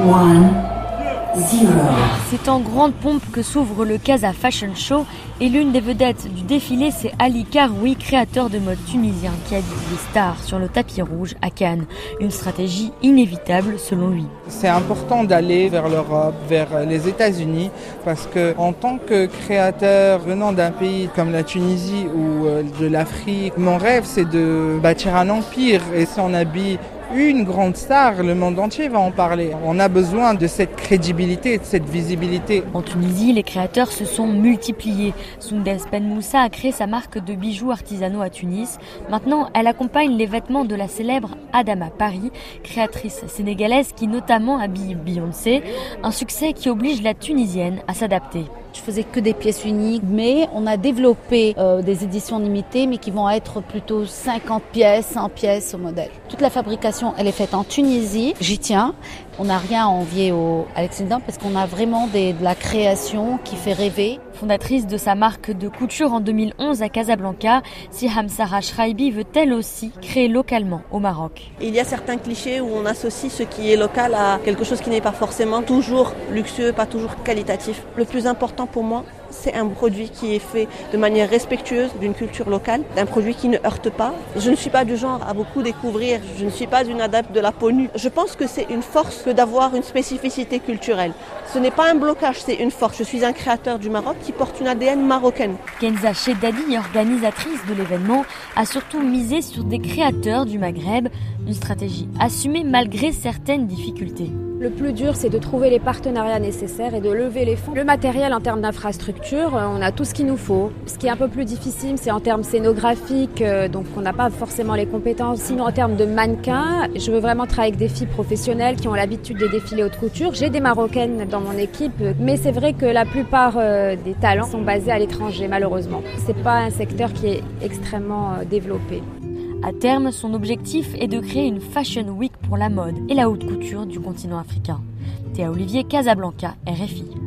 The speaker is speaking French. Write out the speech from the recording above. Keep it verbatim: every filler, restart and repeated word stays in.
one, zero. C'est en grande pompe que s'ouvre le Casa Fashion Show et l'une des vedettes du défilé, c'est Ali Karoui, créateur de mode tunisien qui habille les stars sur le tapis rouge à Cannes. Une stratégie inévitable selon lui. C'est important d'aller vers l'Europe, vers les États-Unis, parce que en tant que créateur venant d'un pays comme la Tunisie ou de l'Afrique, mon rêve c'est de bâtir un empire, et si on habille une grande star, le monde entier va en parler. On a besoin de cette crédibilité, de cette visibilité. En Tunisie, les créateurs se sont multipliés. Soundes Ben Moussa a créé sa marque de bijoux artisanaux à Tunis. Maintenant, elle accompagne les vêtements de la célèbre Adama Paris, créatrice sénégalaise qui notamment habille Beyoncé. Un succès qui oblige la Tunisienne à s'adapter. Je faisais que des pièces uniques, mais on a développé euh, des éditions limitées, mais qui vont être plutôt cinquante pièces, cent pièces au modèle. Toute la fabrication, elle est faite en Tunisie. J'y tiens. On n'a rien à envier au Alexandre parce qu'on a vraiment des, de la création qui fait rêver. Fondatrice de sa marque de couture en deux mille onze à Casablanca, Siham Sarah Shraibi veut elle aussi créer localement au Maroc. Il y a certains clichés où on associe ce qui est local à quelque chose qui n'est pas forcément toujours luxueux, pas toujours qualitatif. Le plus important pour moi, c'est un produit qui est fait de manière respectueuse d'une culture locale, d'un produit qui ne heurte pas. Je ne suis pas du genre à beaucoup découvrir, je ne suis pas une adepte de la peau nue. Je pense que c'est une force que d'avoir une spécificité culturelle. Ce n'est pas un blocage, c'est une force. Je suis un créateur du Maroc qui porte une A D N marocaine. Kenza Cheddadi, organisatrice de l'événement, a surtout misé sur des créateurs du Maghreb, une stratégie assumée malgré certaines difficultés. Le plus dur, c'est de trouver les partenariats nécessaires et de lever les fonds. Le matériel en termes d'infrastructure, on a tout ce qu'il nous faut. Ce qui est un peu plus difficile, c'est en termes scénographiques, donc on n'a pas forcément les compétences. Sinon, en termes de mannequins, je veux vraiment travailler avec des filles professionnelles qui ont l'habitude de défiler haute couture. J'ai des Marocaines dans mon équipe, mais c'est vrai que la plupart des talents sont basés à l'étranger, malheureusement. C'est pas un secteur qui est extrêmement développé. À terme, son objectif est de créer une Fashion Week pour la mode et la haute couture du continent africain. Théa Olivier, Casablanca, R F I.